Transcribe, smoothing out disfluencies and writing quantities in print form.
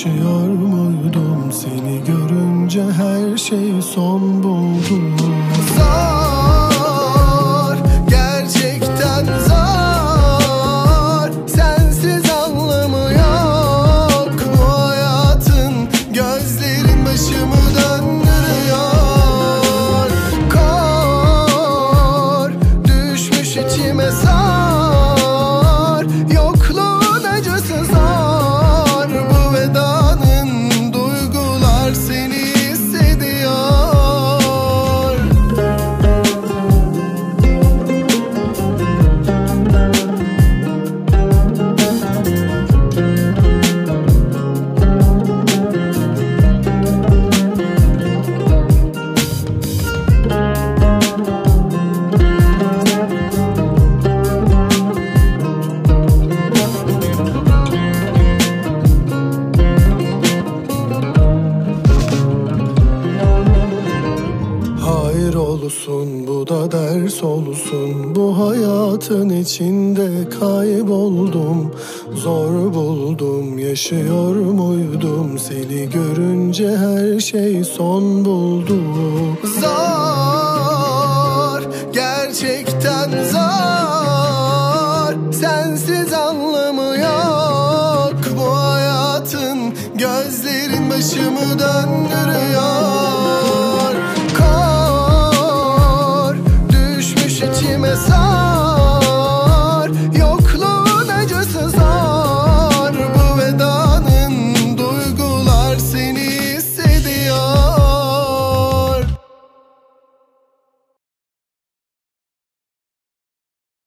yaşıyor muydum? Seni görünce her şey son buldu. Zor, gerçekten zor. Sensiz anlamı yok bu hayatın. Gözlerin başımı döndürüyor. Kor, düşmüş içime zor. Yokluğun acısı zor. Bu vedanın duygular seni hissediyor. Hayır olsun, bu da ders olsun. Bu hayatın içinde kayboldum. Zor buldum, yaşıyor muydum? Seni görünce her şey son buldu. Zor, gerçekten zor. Sensiz anlamı yok bu hayatın. Gözlerin başımı döndürüyor.